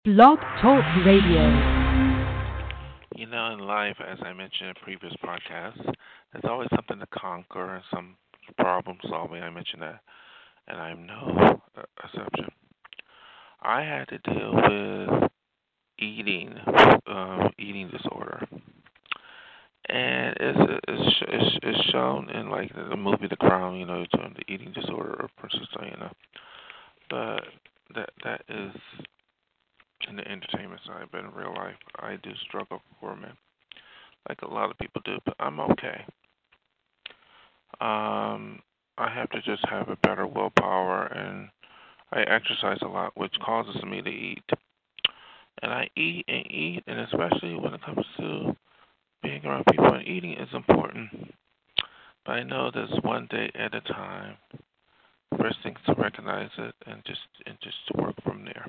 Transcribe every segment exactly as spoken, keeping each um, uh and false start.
Blog Talk Radio. You know, in life, as I mentioned in previous podcasts, there's always something to conquer and some problem solving. I mentioned that, and I'm no uh, exception. I had to deal with eating, um, eating disorder, and it's it's it's, it's shown in like the movie The Crown. You know, doing the eating disorder of Princess Diana, but that that is in the entertainment side. But in real life, I do struggle for men, like a lot of people do, but I'm okay. Um, I have to just have a better willpower, and I exercise a lot, which causes me to eat. And I eat and eat, and especially when it comes to being around people and eating is important. But I know there's one day at a time. First thing is to recognize it and just and just to work from there.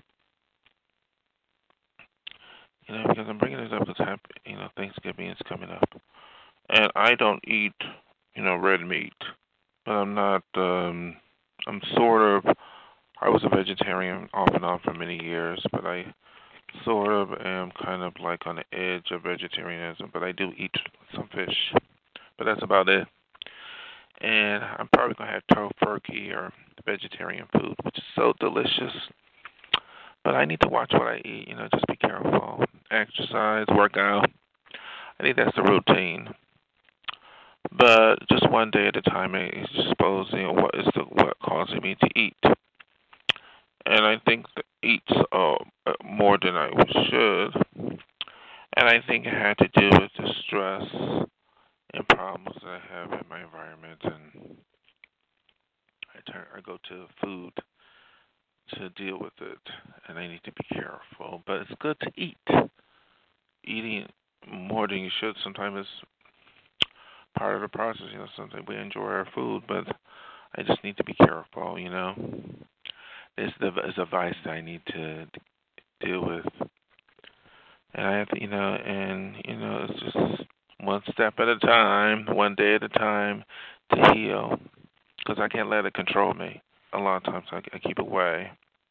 You know, because I'm bringing this up because you know Thanksgiving is coming up, and I don't eat you know red meat, but I'm not. Um, I'm sort of. I was a vegetarian off and on for many years, but I sort of am kind of like on the edge of vegetarianism. But I do eat some fish, but that's about it. And I'm probably gonna have tofurkey or vegetarian food, which is so delicious. But I need to watch what I eat. You know, just be careful. Exercise, work out. I think that's the routine. But just one day at a time, is exposing what is the what causing me to eat. And I think that eats uh, more than I should. And I think it had to do with the stress and problems that I have in my environment. And I turn, I go to food to deal with it, and I need to be careful. But it's good to eat. Eating more than you should sometimes is part of the process. You know, sometimes we enjoy our food, but I just need to be careful. You know, it's the it's a vice that I need to deal with, and I have to, you know, and you know, it's just one step at a time, one day at a time to heal, because I can't let it control me. A lot of times I, I keep away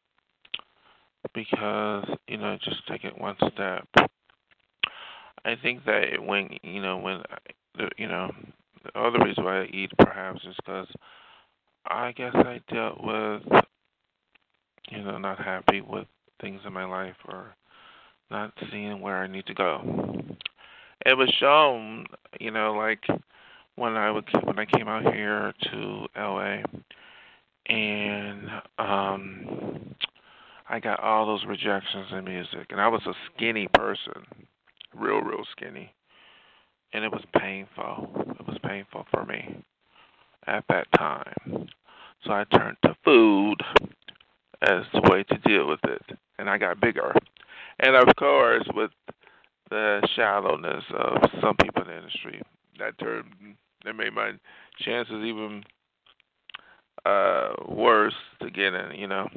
because you know, just take it one step. I think that when you know when I, you know the other reason why I eat perhaps is because I guess I dealt with you know not happy with things in my life or not seeing where I need to go. It was shown, you know, like when I would when I came out here to L A and um I got all those rejections in music, and I was a skinny person, real real skinny, and it was painful. It was painful for me at that time. So I turned to food as the way to deal with it, and I got bigger. And of course, with the shallowness of some people in the industry, that turned that made my chances even uh worse to get in. You know,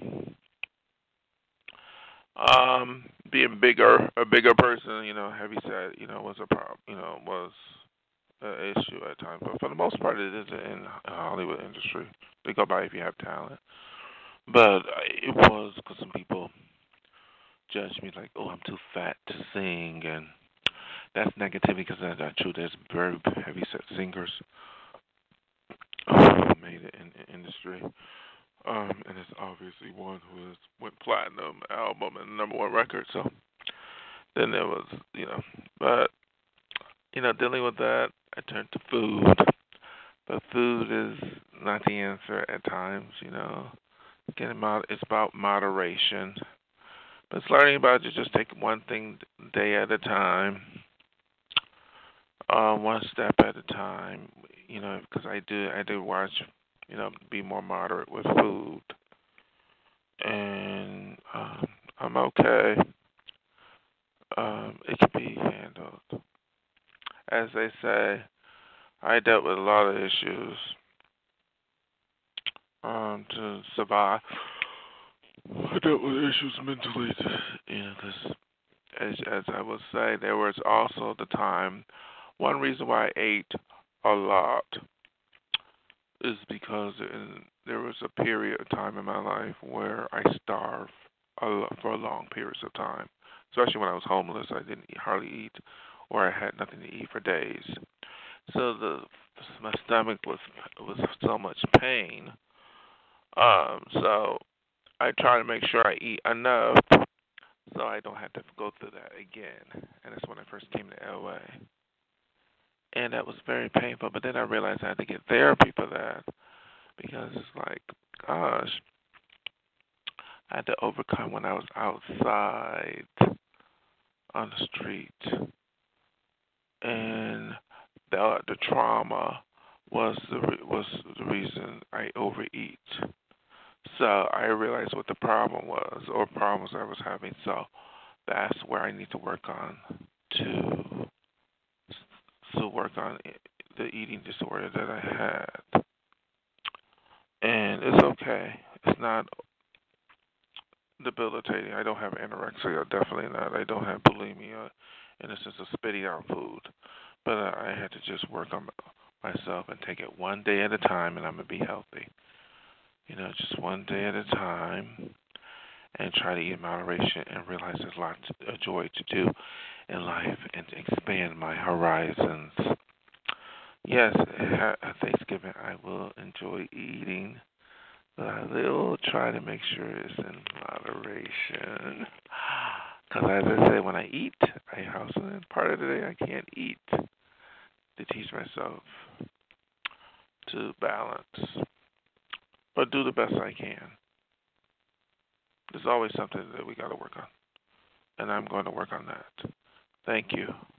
um, being bigger, a bigger person, you know, heavy set, you know, was a problem. You know, was an issue at times. But for the most part, it is in the Hollywood industry. They go by if you have talent. But it was because some people judge me like, oh, I'm too fat to sing, and that's negativity because that's not true. There's very heavy set singers who made it in the industry. Um, and it's obviously one who has went platinum album and number one record. So then there was, you know, but you know, dealing with that, I turned to food. But food is not the answer at times. You know, getting mod- it's about moderation. But it's learning about to just take one thing day at a time, um, one step at a time. You know, because I do, I do watch, you know, be more moderate with food, and um, I'm okay. Um, it can be handled. As they say, I dealt with a lot of issues um, to survive. I dealt with issues mentally, you know, because as, as I would say, there was also the time. One reason why I ate a lot is because in, there was a period of time in my life where I starved. a, lo- for long periods of time. Especially when I was homeless, I didn't eat, hardly eat, or I had nothing to eat for days. So the my stomach was was so much pain. Um, so I try to make sure I eat enough so I don't have to go through that again. And that's when I first came to L A. And that was very painful. But then I realized I had to get therapy for that because it's like, gosh, I had to overcome when I was outside on the street, and the the trauma was the re- was the reason I overeat. So I realized what the problem was, or problems I was having. So that's where I need to work on to to work on the eating disorder that I had. And it's okay. It's not debilitating. I don't have anorexia, definitely not. I don't have bulimia in the sense of spitting out food. But uh, I had to just work on myself and take it one day at a time, and I'm going to be healthy. You know, just one day at a time, and try to eat in moderation and realize there's lots of joy to do in life and to expand my horizons. Yes, at Thanksgiving I will enjoy eating, but I will try to make sure it's in moderation. Because as I say, when I eat, I also, part of the day I can't eat to teach myself to balance, but do the best I can. There's always something that we got to work on, and I'm going to work on that. Thank you.